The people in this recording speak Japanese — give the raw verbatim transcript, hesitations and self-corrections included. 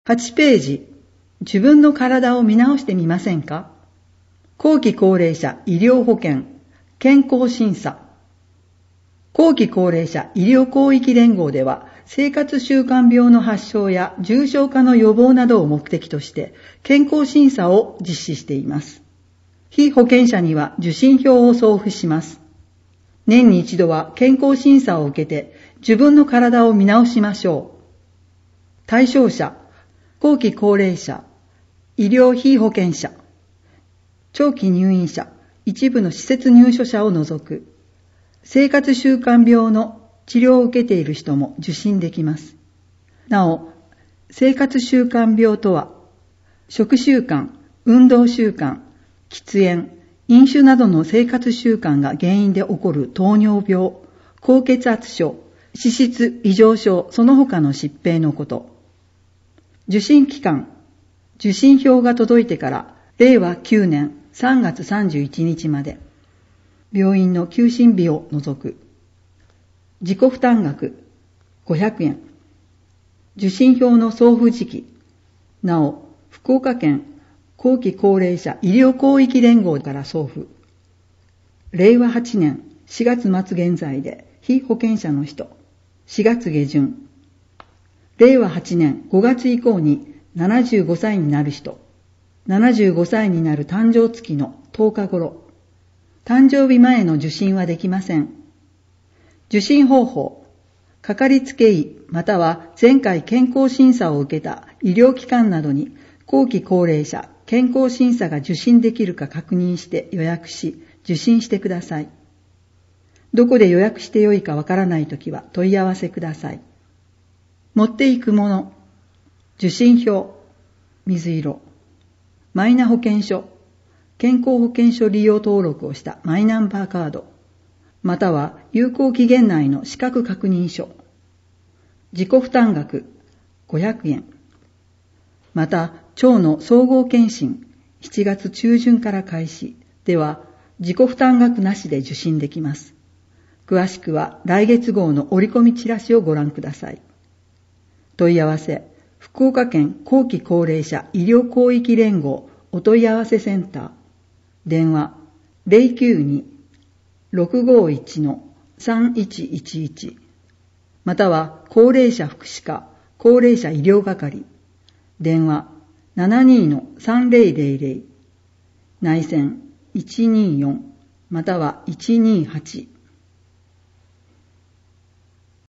はちページ、自分の体を見直してみませんか？後期高齢者医療保険、健康審査。後期高齢者医療広域連合では、生活習慣病の発症や重症化の予防などを目的として、健康審査を実施しています。被保険者には受診票を送付します。年に一度は健康審査を受けて、自分の体を見直しましょう。対象者、後期高齢者、医療被保険者、長期入院者、一部の施設入所者を除く、生活習慣病の治療を受けている人も受診できます。なお、生活習慣病とは、食習慣、運動習慣、喫煙、飲酒などの生活習慣が原因で起こる糖尿病、高血圧症、脂質異常症、その他の疾病のこと。受診期間、受診票が届いてかられいわきゅうねんさんがつさんじゅういちにちまで。病院の休診日を除く。自己負担額ごひゃくえん。受診票の送付時期。なお、福岡県後期高齢者医療広域連合から送付。れいわはちねんしがつまつ現在で被保険者の人。しがつげじゅん。れいわはちねんごがつ以降にななじゅうごさいになる人。ななじゅうごさいになる誕生月のとおか頃。誕生日前の受診はできません。受診方法。かかりつけ医または前回健康審査を受けた医療機関などに後期高齢者健康審査が受診できるか確認して予約し受診してください。どこで予約してよいかわからないときは問い合わせください。持っていくもの。受診票、水色。マイナ保険証、健康保険証利用登録をしたマイナンバーカード、または有効期限内の資格確認書。自己負担額ごひゃくえん。また、腸の総合検診しちがつちゅうじゅんから開始では自己負担額なしで受診できます。詳しくは来月号の折り込みチラシをご覧ください。問い合わせ、福岡県後期高齢者医療広域連合お問い合わせセンター。電話 ゼロきゅうに ろくごいち さんいちいちいち または高齢者福祉課高齢者医療係。電話 ななにー さんぜろぜろぜろ 内線いちにーよんまたはいちにーはち。